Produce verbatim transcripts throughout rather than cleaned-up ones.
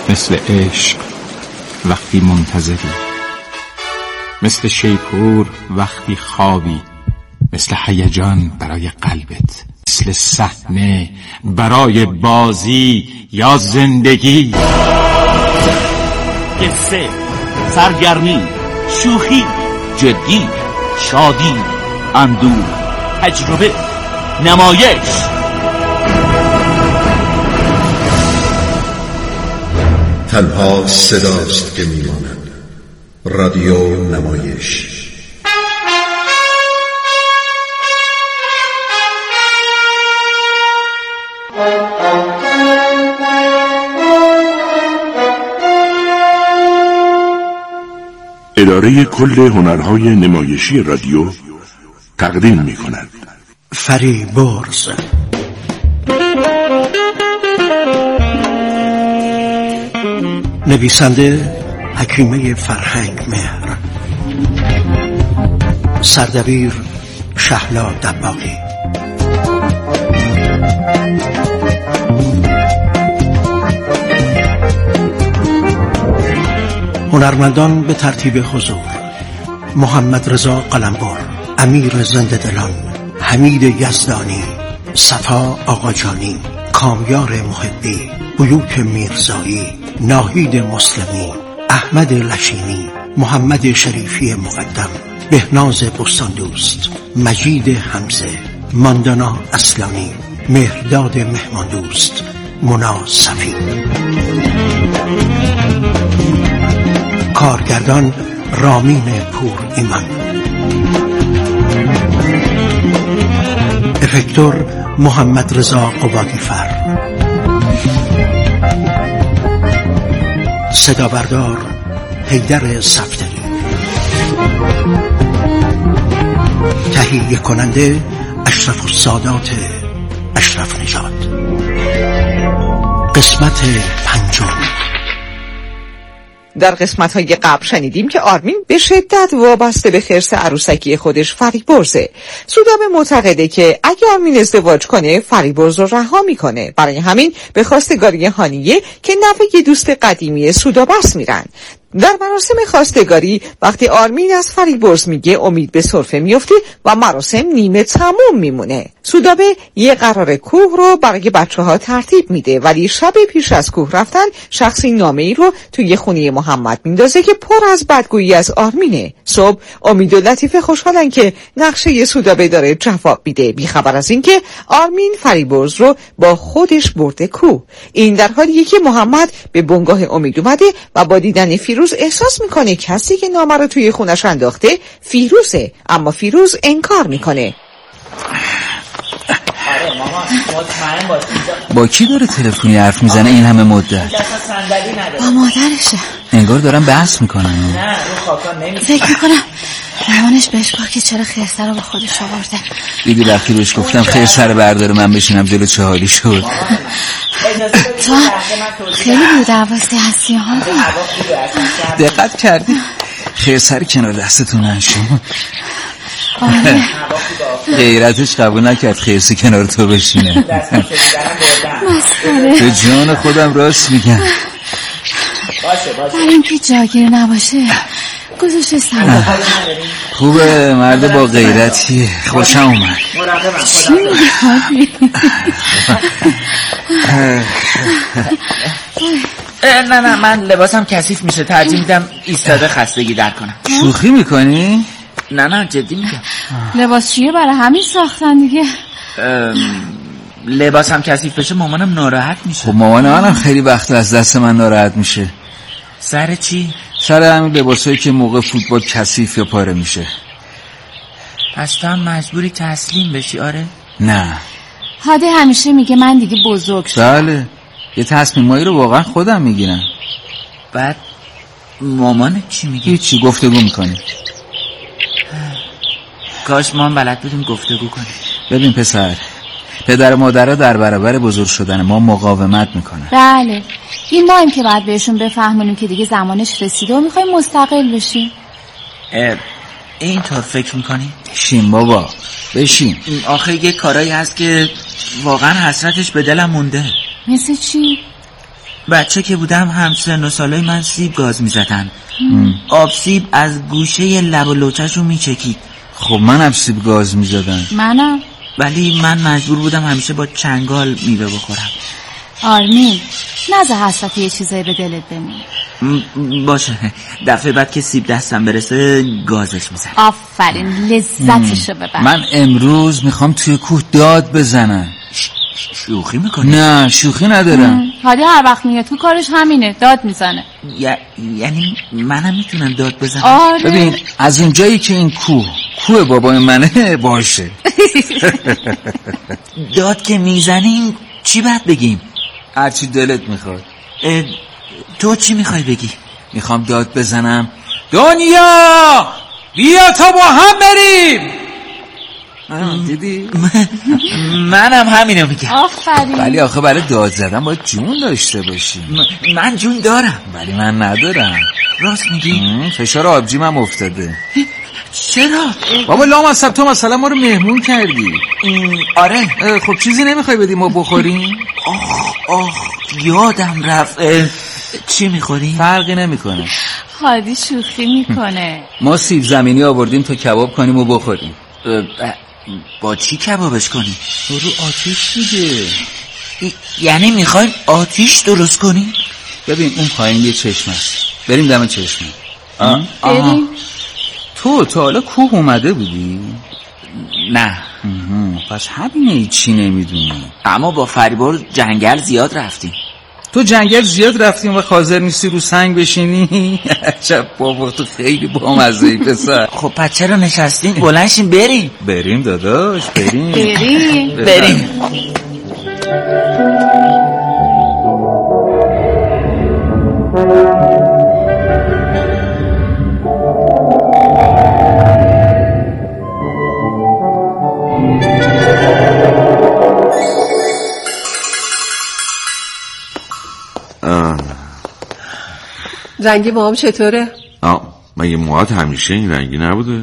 مثل عشق وقتی منتظری، مثل شیپور وقتی خوابی، مثل هیجان برای قلبت، مثل صحنه برای بازی یا زندگی. قصه، سرگرمی، شوخی، جدی، شادی، اندوه، تجربه، نمایش. تنها صداست که میماند. رادیو نمایش. اداره کل هنرهای نمایشی رادیو تقدیم می کند فریبرز. نویسنده حکیمه فرهنگ مهر، سردبیر شهلا دباغی، هنرمندان به ترتیب حضور: محمد رضا قلمبر، امیر زنده دلان، حمید یزدانی، صفا آقاجانی، کامیار محبی، بیوک میرزایی، ناهید مسلمی، احمد لشینی، محمد شریفی مقدم، بهناز بستاندوست، مجید حمزه، ماندانا اصلانی، مهرداد مهماندوست، منا صفی. کارگردان رامین پور ایمان، افکتور محمد رضا قبادیفر، صدا بردار حیدر صفدری، تهیه کننده اشرف السادات اشرف نژاد. قسمت پنجم. در قسمت‌های قبل شنیدیم که آرمین به شدت وابسته به خرس عروسکی خودش فریبرزه. سودابه معتقده که اگه آرمین ازدواج کنه فریبرز رو رها میکنه. برای همین به خواستگاری هانیه که نوه دوست قدیمی سودابه است میرن. در مراسم خواستگاری وقتی آرمین از فریبرز میگه امید به سرفه میفته و مراسم نیمه تموم میمونه. سودابه یه قرار کوه رو برای بچه ها ترتیب میده، ولی شب پیش از کوه رفتن شخصی نامه ای رو توی خونه محمد میندازه که پر از بدگویی از آرمینه. صبح امید و لطیفه خوشحالن که نقشه سودابه داره جواب میده، بیخبر از این که آرمین فریبرز رو با خودش برده کوه. این در حالیه که محمد به بنگاه امید اومده و با دیدن فیروز احساس میکنه کسی که نامه رو توی خونش انداخته فیروزه، اما فیروز انکار میکنه. آره ماما مطمئن باش با کی داره تلفنی حرف میزنه این همه مدت؟ با مادرشه. انگار دارم بحث میکنن. نه رو خاکا نمیشه. فکر میکنم مامانش بهش گفت که چرا خرسه رو با خودش آورده. دیدی وقتی بهش گفتم خرسه رو برداره من بشینم جلو چه حالی شد. تو خیلی بی‌دعواستی هستی ها. دقت کردی؟ خرسه رو کنار دستتون نشو. آره غیرتش قبول نکرد خرسه کنار تو بشینه. مسخره. به جان خودم راست میگم. باشه باشه. برای اینکه جاگیر نباشه گذاشته سر. خوبه مرد با غیرتی، خوشم اومد. چی میگی؟ نه نه من لباسم کثیف میشه، ترجیح میدم ایستاده خستگی در کنم. شوخی میکنی؟ نه نه جدی میگم. لباس چیه؟ برای همین ساختن دیگه. لباسم کثیف بشه مامانم ناراحت میشه. خب مامان منم خیلی وقت از دست من ناراحت میشه. سر چی؟ سر همین لباسایی که موقع فوتبال کثیف یا پاره میشه. پس تو هم مجبوری تسلیم بشی؟ آره؟ نه هادی همیشه میگه من دیگه بزرگ شدم. بله یه تصمیمایی رو واقعا خودم میگیرم. بعد مامانت چی میگه؟ هیچی، گفتگو میکنی. کاش ما هم بلد بودیم گفتگو کنیم. ببین پسر، پدر و مادرها در برابر بزرگ شدن ما مقاومت میکنن. بله این ما هم که باید بهشون بفهمونیم که دیگه زمانش رسیده و میخوایم مستقل بشیم. اینطور فکر میکنی؟ بشین بابا بشین. آخه یه کارایی هست که واقعا حسرتش به دلم مونده. مثل چی؟ بچه که بودم هم سن و سالای من سیب گاز میزدن. آب سیب از گوشه لب و لوچه‌شون میچکید. خب منم سیب گاز میزدم. منم. ولی من مجبور بودم همیشه با چنگال میوه بخورم. آرمین نزه حسرت یه چیزایی به دلت بمونه. باشه دفعه بعد که سیب دستم برسه گازش میزنم. آفرین لذتشو ببر. من امروز میخوام توی کوه داد بزنم. شوخی میکنی؟ نه شوخی ندارم. حالا هر وقت میاد تو کارش همینه، داد میزنه. یعنی منم میتونم داد بزنم؟ آره. ببین از اونجایی که این کوه کوه بابای منه باشه. داد که میزنیم چی باید بگیم؟ هرچی دلت میخواد. تو چی میخوای بگی؟ میخوام داد بزنم دنیا بیا تا با هم بریم. دیدی؟ منم همینو میگم. آفرین. ولی آخه برای داد زدن باید جون داشته باشی. من جون دارم ولی من ندارم. راست میگی؟ فشار آبجیم هم افتاده. چرا؟ بابا لامصب تو مثلا ما رو مهمون کردی. آره. خب چیزی نمیخوای بدیم ما بخوریم؟ آخ آخ یادم رفت. چی میخوریم؟ فرقی نمیکنه. هادی شوخی میکنه. ما سیب زمینی آوردیم تا کباب کنیم و بخوریم. با چی کبابش کنیم؟ رو آتیش دیگه. یعنی میخوایم آتیش درست کنیم؟ ببین اون پایین یه چشم هست، بریم دم چشمه. بریم. تو تا حالا کوه اومده بودی؟ نه. پس همینه چی نمیدونی. اما با فریبرز جنگل زیاد رفتیم. تو جنگل زیاد رفتیم و حاضر نیستی رو سنگ بشینی؟ عجب بابا تو خیلی بامزه‌ای پسر. خب پس چرا نشستیم؟ بلنشیم بریم. بریم داداش بریم. بریم بریم. رنگی موام چطوره؟ آه مگه موهات همیشه این رنگی نبوده؟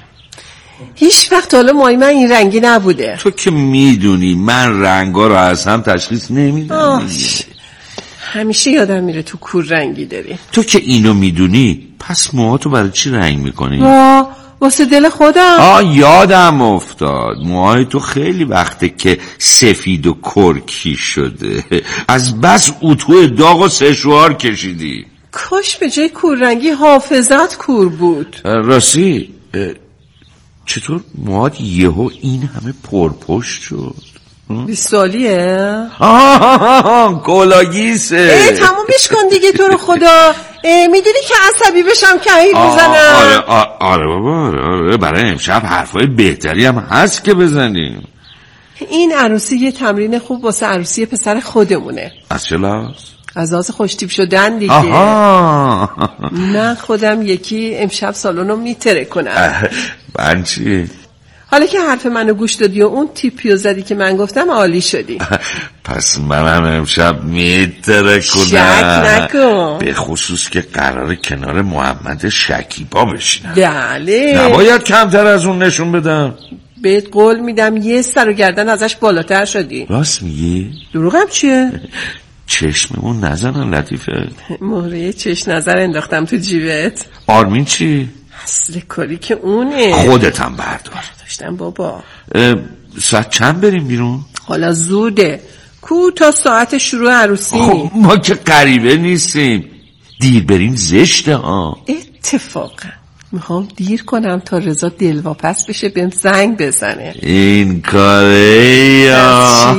هیچ وقت حالا موهای من این رنگی نبوده. تو که میدونی من رنگا رو از هم تشخیص نمیدم. همیشه یادم میره تو کور رنگی داری. تو که اینو میدونی پس موهاتو برای چی رنگ میکنی؟ وا واسه دل خودم. آه یادم افتاد موهای تو خیلی وقته که سفید و کرکی شده، از بس اتو داغ و سشوار کشیدی. کاش به جای کور رنگی حافظت کور بود. راستی چطور موهات یهو این همه پرپشت شد؟ بیست سالیه؟ آه کلاگیسه. ای تمومش کن دیگه تو رو خدا. میدونی که عصبی بشم که هی بزنم. آره آره آره بابا آره, آره. برای امشب حرفای بهتری هم هست که بزنیم. این عروسی یه تمرین خوب واسه عروسی پسر خودمونه. از چه لحاظ؟ از لحاظ خوشتیپ شدن دیگه. آها. من خودم یکی امشب سالونو میتره کنم. من چی؟ حالا که حرف منو گوش دادی و اون تیپیو زدی که من گفتم عالی شدی. پس منم امشب میتره کنم. شک نکن. به خصوص که قرار کنار محمد شکیبا بشینم. بله. نباید کمتر از اون نشون بدم. بهت قول میدم یه سر و گردن ازش بالاتر شدی. راست میگی؟ دروغم چیه؟ چشممون نزنن لطیفه. مهره چشم نظر انداختم تو جیبت. آرمین چی؟ اصل کاری که اونه. خودت هم بردار. داشتم بابا. ساعت چند بریم بیرون؟ حالا زوده. کو تا ساعت شروع عروسی. خب ما که غریبه نیستیم. دیر بریم زشته ها. اتفاقا میخوام دیر کنم تا رضا دلواپس بشه بهم زنگ بزنه. این کاره یا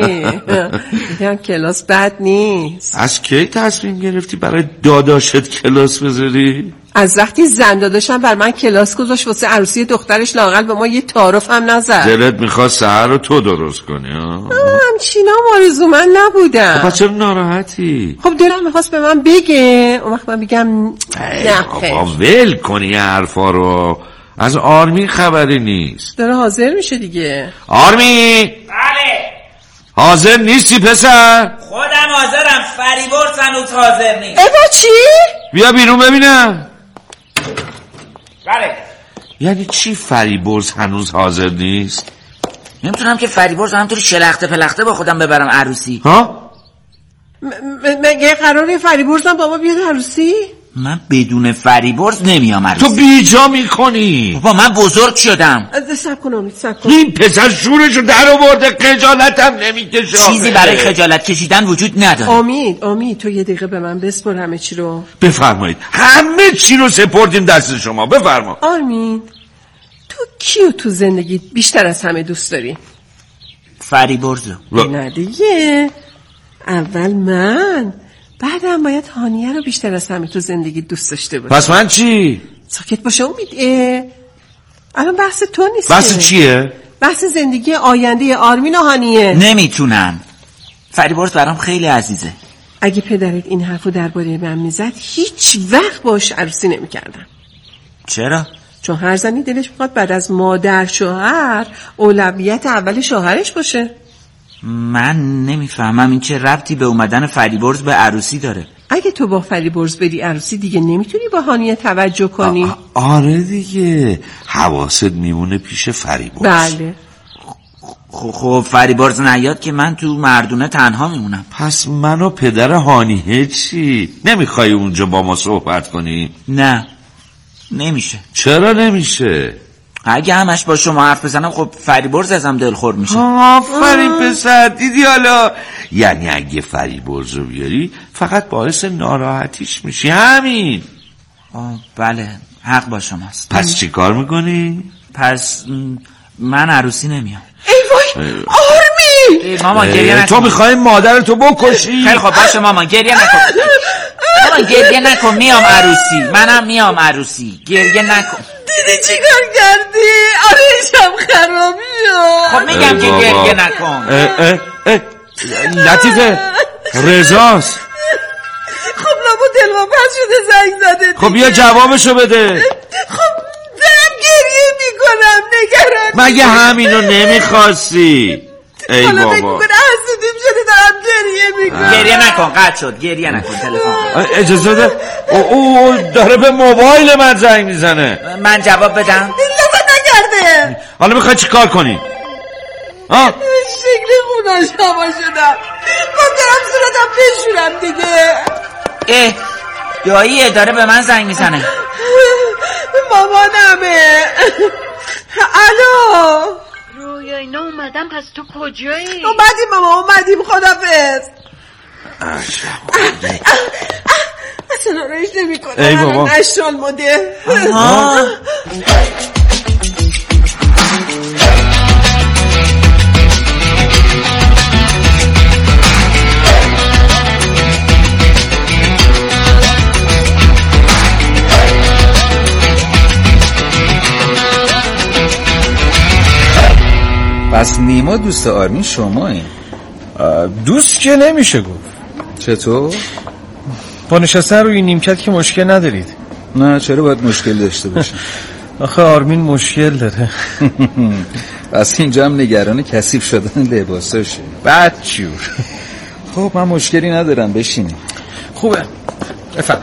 میگم کلاس بد نیست. از کی تصمیم گرفتی برای داداشت کلاس بذاری؟ از وقتی زن داداشم بر من کلاس گذاشت واسه عروسی دخترش لااقل به ما یه تعارف هم نزد. دلت میخواد سحر رو تو درست کنی ها؟ همچینا آرزو من نبودم. خب چرا ناراحتی؟ خب دلم میخواست به من بگه اون وقت من بگم نه بابا ول کنی حرفا رو. از آرمین خبری نیست. داره حاضر میشه دیگه. آرمین بله حاضر نیستی پسر؟ خودم حاضرم. فریبرز هنوز حاضر نیست. ایوا چی؟ بیا بیرون ببینم. بله یعنی چی فریبرز هنوز حاضر نیست؟ نمیتونم که فریبرز همطوری شلخته پلخته با خودم ببرم عروسی. ها؟ مگه قراره فریبرزم بابا بیاد عروسی؟ من بدون فریبرز نمیام عروسی. تو بیجا میکنی. بابا من بزرگ شدم. سب کن امید سب کن. این پسر شورشو در آورده، خجالتم نمیکشه. چیزی برای خجالت کشیدن وجود نداره. امید امید تو یه دقیقه به من بسپر همه چی رو. بفرمایید. همه چی رو سپردیم دست شما. بفرما. آرمین تو کیو تو زندگی بیشتر از همه دوست داری؟ فریبرزو. نه دیگه، اول من، بعدم باید هانیه رو بیشتر از همه تو زندگی دوست داشته باشی. پس من چی؟ ساکت باشه امید. الان بحث تو نیست. بحث چیه؟ بحث زندگی آینده آرمین و هانیه. نمیتونم. فریبرز برام خیلی عزیزه. اگه پدرت این حرفو درباره من میزد هیچ وقت باش عروسی نمیکردم. چرا؟ چون هر زنی دلش میخواد بعد از مادر شوهر اولویت اول شوهرش باشه. من نمیفهمم این چه ربطی به اومدن فریبرز به عروسی داره. اگه تو با فریبرز بری عروسی دیگه نمیتونی با هانیه توجه کنی. آره دیگه، حواست میمونه پیش فریبرز. بله. خب خب فریبرز نیاد که من تو مردونه تنها میمونم. پس من و پدر هانیه چی؟ نمیخوای اونجا با ما صحبت کنی؟ نه نمیشه. چرا نمیشه؟ اگه همش با شما حرف بزنم خب فریبرز ازم دلخور میشه. آفرین پسر، دیدی حالا؟ یعنی اگه فریبرز رو بیاری فقط باعث ناراحتیش میشی، همین. آه بله، حق با شماست. پس چی کار میکنی؟ پس من عروسی نمیام. ای وای آرمین! ای ماما گریه نکن. تو میخوای مادر تو بکشی؟ خیلی خب باشه ماما گریه نکن. ماما گریه نکن، میام عروسی. منم میام عروسی. گریه نکن. دیدی چی کار کردی؟ آرشم خرابی شد. خب میگم که گریه نکن. اه اه اه. لطیفه رضاست. خب لابو دلواپس شده زنگ زده دیگه. خب بیا جوابشو بده. خب دارم گریه میکنم، نگران. مگه همینو نمیخواستی؟ ای حالا بابا فکر میکنه حسودیم شده دارم گریه میکنم. گریه نکن، قطع شد. گریه نکن، تلفن. اجازه ده. او, او داره به موبایل من زنگ میزنه. من جواب بدم؟ لابد نکرده. حالا میخوای چی کار کنی؟ ها؟ شکل خوناش هوا شدم. من دارم صورتم بشورم دیگه. اه داییه داره به من زنگ میزنه. مامانمه. الو رویا اینا اومدم، پس تو کجایی؟ اومدیم ماما، اومدیم. خدافظ. اصلا آرایش نمی کنم. ای بابا نشال مده. پس نیما دوست آرمین شما این؟ دوست که نمیشه گفت. چطور؟ با نشستن روی نیمکت که مشکل ندارید. نه چرا باید مشکل داشته باشه؟ آخه آرمین مشکل داره. پس اینجا هم نگران کثیف شدن لباساشه. بدجور. خب من مشکلی ندارم، بشینیم. خوبه بفرم.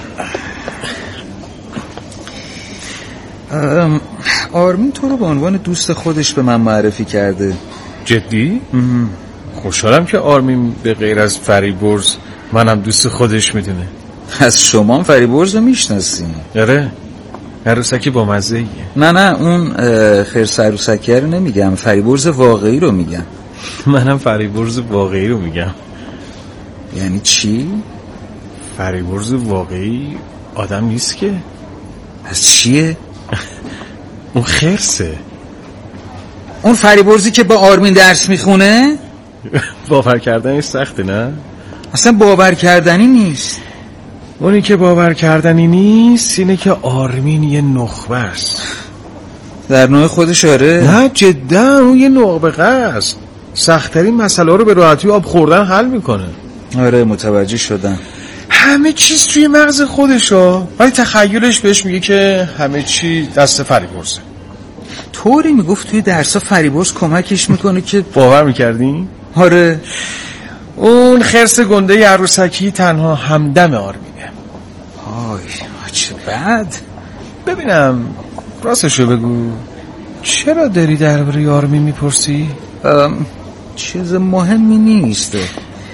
آرمین تو رو به عنوان دوست خودش به من معرفی کرده. جدی؟ خوشحالم که آرمین به غیر از فریبرز منم دوست خودش میدونه. از شما هم فریبرز رو میشناسین؟ آره، عروسکی با مزه ایه. نه نه اون خرس عروسکی رو نمیگم، فریبرز واقعی رو میگم. منم فریبرز واقعی رو میگم. یعنی چی؟ فریبرز واقعی آدم نیست که. پس چیه؟ اون خرسه. اون فریبرزی که با آرمین درس میخونه؟ باور کردنش سخته نه؟ اصلا باور کردنی نیست. اونی که باور کردنی نیست اینه که آرمین یه نخبه است. در نوع خودش آره؟ نه جدا اون یه نخبه است. سخت‌ترین مسئله رو به راحتی آب خوردن حل میکنه. آره متوجه شدم. همه چیز توی مغز خودشه، ولی تخیلش بهش میگه که همه چی دست فریبرزه. طوری میگفت توی درسا فریبرز کمکش میکنه که باور میکردی؟ آره. اون خرس گنده عروسکی تنها همدم آرمینه. آی چه بد. ببینم راستشو بگو، چرا داری درباره آرمین میپرسی؟ چیز مهمی نیست.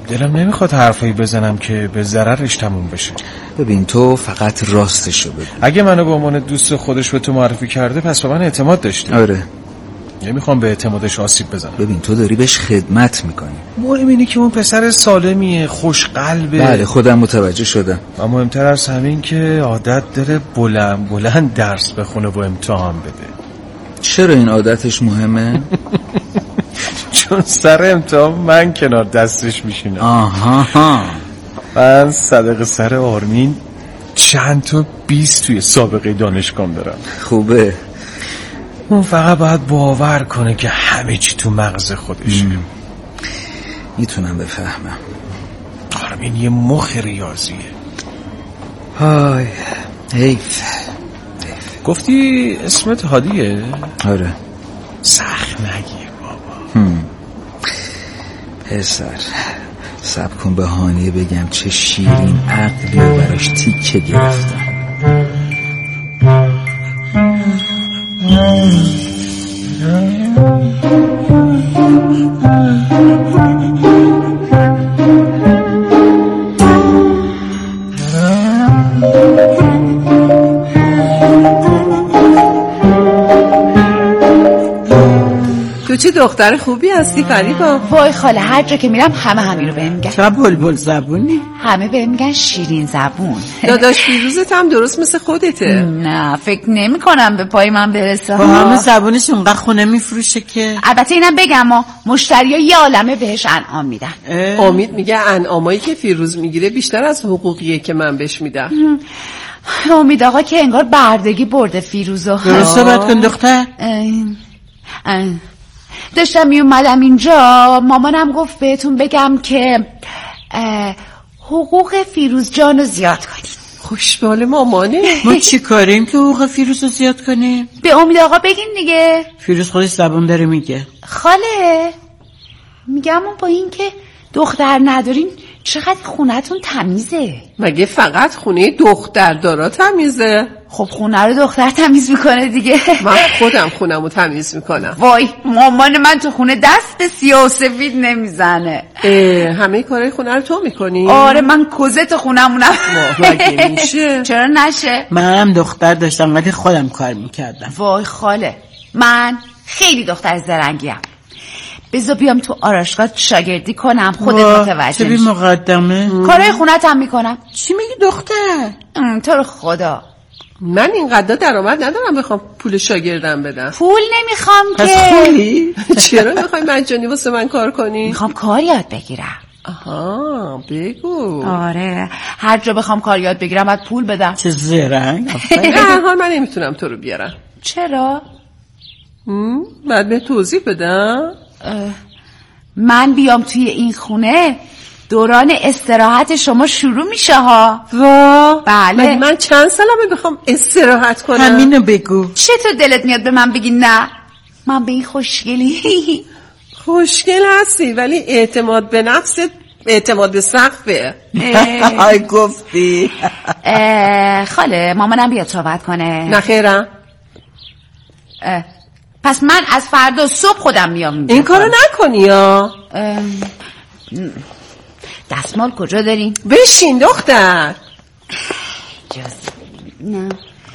دلم نمیخواد حرفایی بزنم که به ضررش تموم بشه. ببین تو فقط راستشو بگو. اگه منو به عنوان دوست خودش به تو معرفی کرده پس به من اعتماد داشتی. آره. نمیخوام به اعتمادش آسیب بزنم. ببین تو داری بهش خدمت میکنی. مهم اینه که اون پسر سالمیه، خوش قلبه. بله خودم متوجه شدم. و مهمتر از همین که عادت داره بلند بلند درس بخونه و امتحان بده. چرا این عادتش مهمه؟ چون سر امتحان من کنار دستش میشینم. آها. من صدق سر آرمین چند تا بیست توی سابقه دانشگاه دارم. خوبه. اون فقط باید باور کنه که همه چی تو مغز خودشه. میتونم بفهمم. آرمین یه مخ ریاضیه. های حیف. گفتی اسمت هادیه؟ آره. سخت نگیر بابا. هم. پسر صبر کن به هانیه بگم چه شیرین عقلی و براش تیکه گرفتم. تو چه دختر خوبی هستی فریبا. وای خاله هر جا که میرم همه همین رو بهم میگن. چرا بلبل زبونی؟ همه بهم میگن شیرین زبون. داداش فیروزت هم درست مثل خودته. نه فکر نمی کنم به پای من برسه. با همه زبونش اونقدر خونه میفروشه که. البته اینم بگم ما مشتری ها یه عالمه بهش انعام میدن. امید میگه انعامایی که فیروز میگیره بیشتر از حقوقیه که من بهش میدم. امید آقا که انگار بردگی برده فیروزو. درست صحبت کن دختر. داشتم می اومدم اینجا مامانم گفت بهتون بگم که حقوق فیروز جانو زیاد کنید. خوشبال مامانه. ما چی کاریم که حقوق فیروز رو زیاد کنیم؟ به امید آقا بگین دیگه. فیروز خودش زبون داره میگه. خاله میگم با این که دختر ندارین چقدر خونتون تمیزه. مگه فقط خونه دختر دارا تمیزه؟ خب خونه رو دختر تمیز میکنه دیگه. من خودم خونمو تمیز میکنم. وای مامان من تو خونه دست به سیاه و سفید نمیزنه. همه کارهای خونه رو تو میکنی؟ آره من کوزه تو خونمونم. مگه میشه؟ چرا نشه؟ منم دختر داشتم ولی خودم کار میکردم. وای خاله من خیلی دختر زرنگیم. بذار بیام تو آرایشگاه شاگردی کنم خودت متوجه چه بی مقدمه. کارهای خونت هم میکنم. چی میگی دختر؟ تو رو خدا من اینقدر درآمد ندارم بخوام پول شاگردم بدم. پول نمیخوام که. پس خولی؟ چرا میخوای مجانی واسه من کار کنی؟ میخوام کار یاد بگیرم. آها بگو. آره هر جا بخوام کار یاد بگیرم باید پول بدم. چه زرنگ. به هر حال من نمیتونم تو رو بیارم. چرا؟ بعد به توضیح بدم. من بیام توی این خونه دوران استراحت شما شروع میشه ها. وا بله. من چند سالمه بخوام استراحت کنم؟ همینو بگو. چطور دلت میاد به من بگی نه؟ من به این خوشگلی. خوشگل هستی ولی اعتماد به نفست اعتماد به سقفه. ای گفتی. خاله مامانم بیاد صحبت کنه. نه خیرم. پس من از فردا صبح خودم میام. این کارو نکنی یا دستمال کجا دارین؟ بشین دختر. نه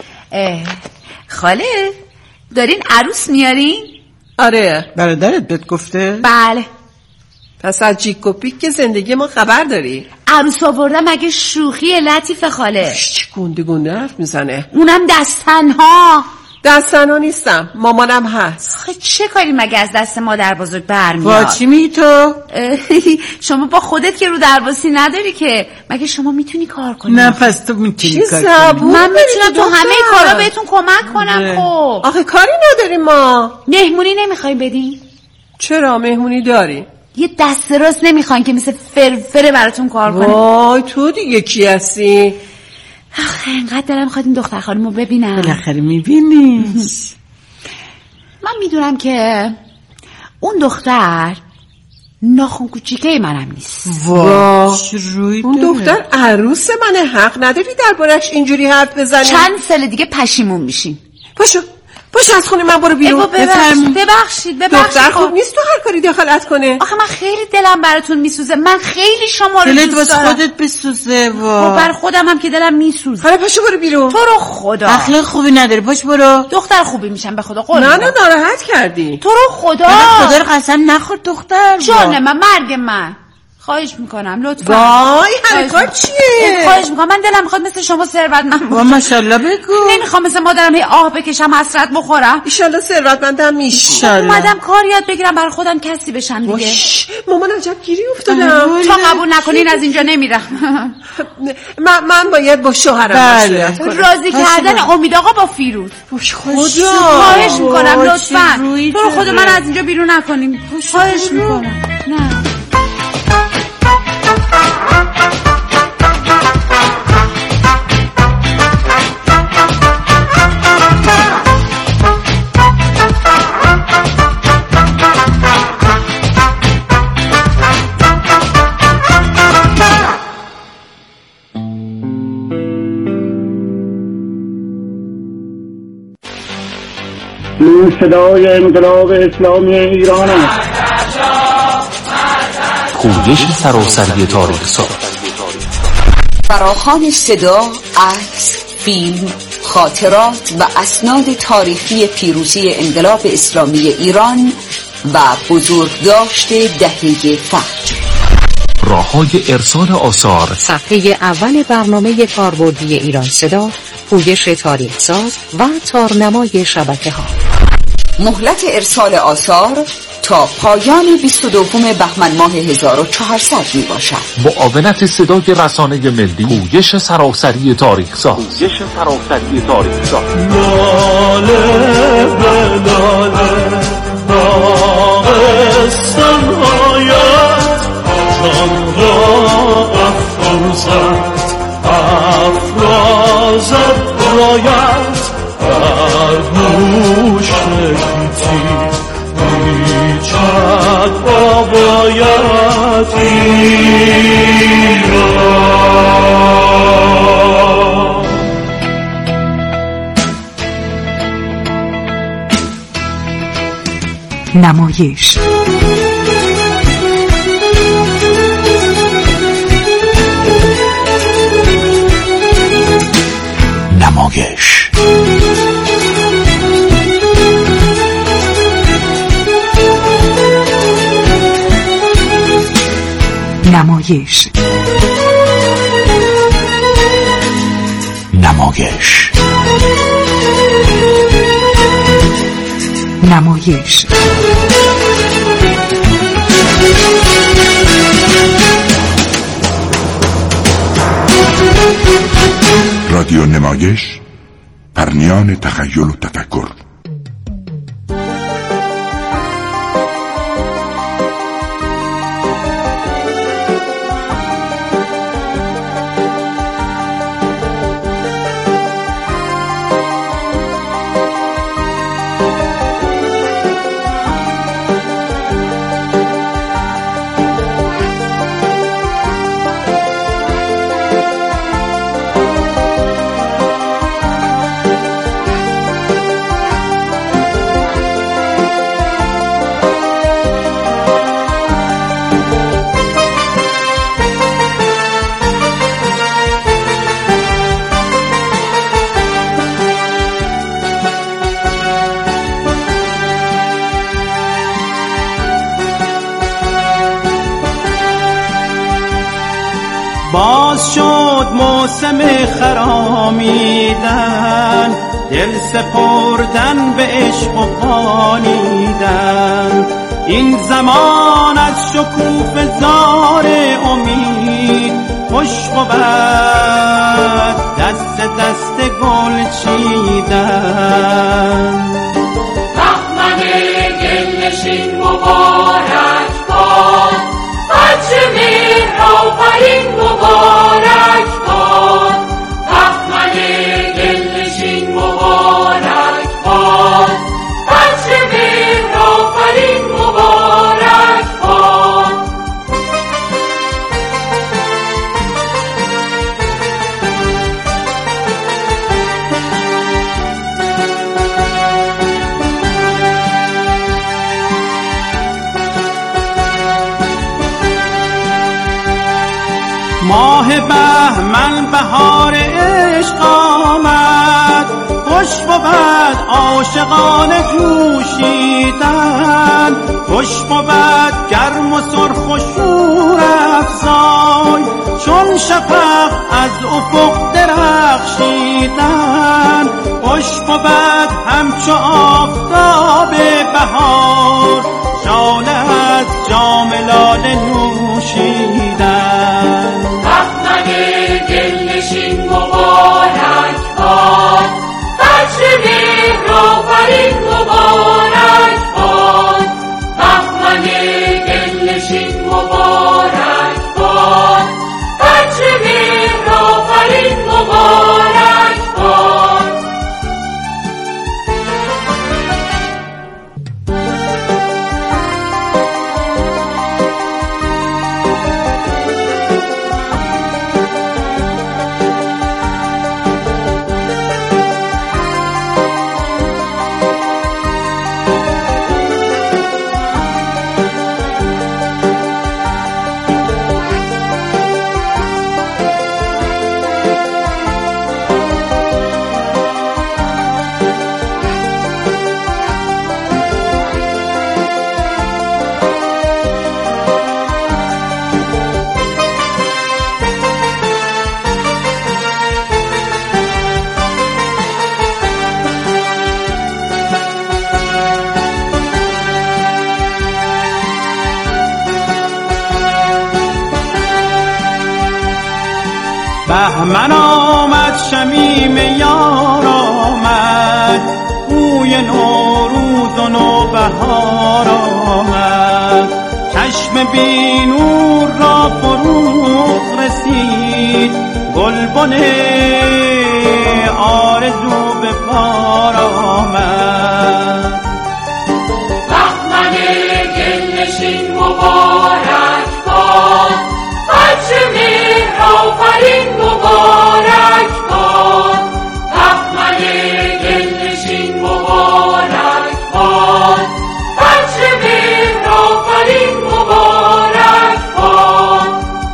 خاله دارین عروس میارین؟ آره. برادرت بهت گفته؟ بله. پس از جیک و پیک که زندگی ما خبر داری؟ عروس آوردم مگه شوخی لطیف خاله. چی گنده گنده حرف میزنه. اونم دستنها. دستنها نیستم مامانم هست. خب چه کاری مگه از دست مادر بزرگ برمیاد؟ با چی میگی تو؟ شما با خودت که رو درباسی نداری که مگه شما میتونی کار کنی؟ نه پس تو میتونی کار کنی. من میتونم تو همه کارا بهتون کمک کنم. خب آخه کاری نداریم ما. مهمونی نمیخوای بدین؟ چرا مهمونی داری؟ یه دست راست نمیخواین که مثل فرفره براتون کار کنه؟ وای تو دیگه کی هستی؟ آخه اینقدر دلم میخواد این دختر خانمو ببینم. بالاخره میبینی. من میدونم که اون دختر ناخون کوچیکه منم نیست. واه اون دختر عروس منه. حق نداری دربارش اینجوری حرف بزنی. چند سال دیگه پشیمون میشین. پاشو باشه از خونه من برو بیرون. ببخشید ببخشید ببخشید دختر خوب نیست تو هر کاری دخالت کنه. آخه من خیلی دلم براتون میسوزه، من خیلی شما رو دلت دوست دارم. واسه خودت بسوزه وا. خب بر خودم هم که دلم میسوزه. حالا پاشو برو بیرون. تو رو خدا اخلاق خوبی نداری، پاش برو. دختر خوبی میشم به خدا قول. نه نه ناراحت کردی. تو رو خدا. خدا رو قسم نخور دختر. جان من مرگ من. خواهش میکنم لطفا. وای حرکات چیه؟ خواهش میکنم، من دلم میخواد مثل شما ثروتمند باشم. ماشاءالله بگو. نمیخوام مثل مادرم هی آه بکشم حسرت بخورم. ان شاءالله ثروتمندم میشی. اومدم کار یاد بگیرم برای خودم کسی بشم دیگه. مامان عجب گیری افتادم. تا قبول نکنین از اینجا نمیرم. من من باید با شوهرم مشورت کنم. راضی کردن امید آقا با فیروز. خدا خواهش میکنم لطفا تو رو خدا من از اینجا بیرون نکنیم. خواهش میکنم. نه این صدای انقلاب اسلامی ایران است. پویش سراسری تاریخ ساز، فراخوان صدا، عکس، فیلم، خاطرات و اسناد تاریخی پیروزی انقلاب اسلامی ایران و بزرگداشت دهه فجر. راه‌های ارسال آثار. صفحه اول برنامه کاربردی ایران صدا، پویش تاریخ ساز و تارنمای شبکه ها. مهلت ارسال آثار تا پایان بیست و دوم بهمن ماه هزار و چهارصد می باشد. معاونت صدای رسانه ملی، پویش سراسری تاریخ ساز. پویش سراسری تاریخ ساز. لاله به لاله داغستان آید، جان را افروزد افرازد رایت، در گوش گیتی میچد آبایت ایران. نمایش نمایش نمایش نمایش نمایش رادیو نمایش، پرنیان تخیل و تفکر. باز شد موسم خرامیدن، دل سپردن به عشق و خانیدن. این زمان از شکوفه زار امید خوش بود، دست دست گل چیدن. بهمن دلنشین مبارک باد، فجر مهر آفرین مبارک باد. بهمن دلنشین مبارک باد، فجر مهر آفرین مبارک باد. بهمن بهار عشق آمد، خوش بود عاشقانه جوشیدن، خوش بود گرم و سرخ و شور افزای، چون شفق از افق درخشیدن، خوش بود همچو آفتاب بهار، شاله از جام لاله نوشیدن. بهمن دلنشین مبارک باد، فجر مهرآفرین مبارک باد. بهمن دلنشین مبارک باد، فجر مهرآفرین مبارک باد. بهمن آمد شمیم یار آمد، بوی نوروز و نوبهار آمد، چشم بی نور را فروغ رسید، گلبن آرزو به بار آمد. بهمن دلنشین مبارک باد، فجر مهرآفرین مبارک باد. بهمن دلنشین مبارک باد، فجر مهرآفرین مبارک باد.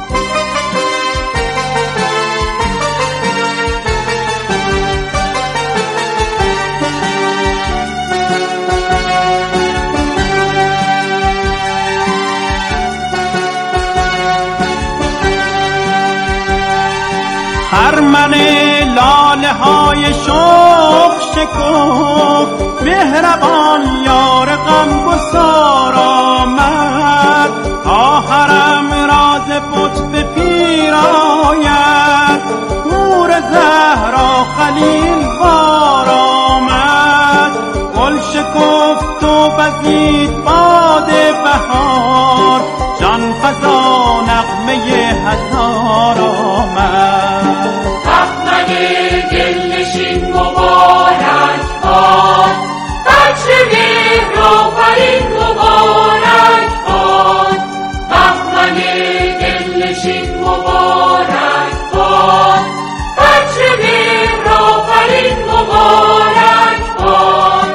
خرمن لاله های شوق شکوه، مهربان یار غمگسار آمد، تا حرم راز بت به پیر آید، نور زهرا خلیل وار آمد، گل شکفت و بزید باد بهار، جان فزا نغمه هزار آمد. بهمن دلنشین مبارک باد، فجر مهرآفرین مبارک باد. بهمن دلنشین مبارک باد، فجر مهرآفرین مبارک باد.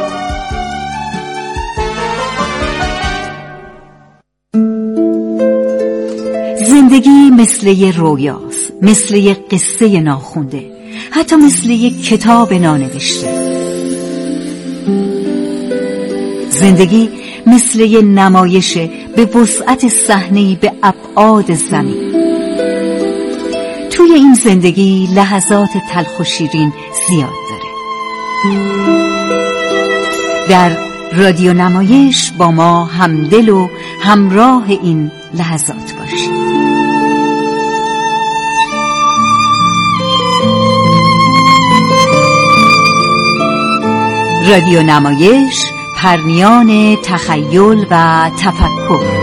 زندگی مثل یه رویاست، مثل یه قصه ناخونده، حتی مثل یه کتاب نانوشته. زندگی مثل یه نمایش به وسعت صحنه‌ای به ابعاد زمین. توی این زندگی لحظات تلخ و شیرین زیاد داره. در رادیو نمایش با ما همدل و همراه این لحظات باشید. رادیو نمایش، پرنیان تخیل و تفکر.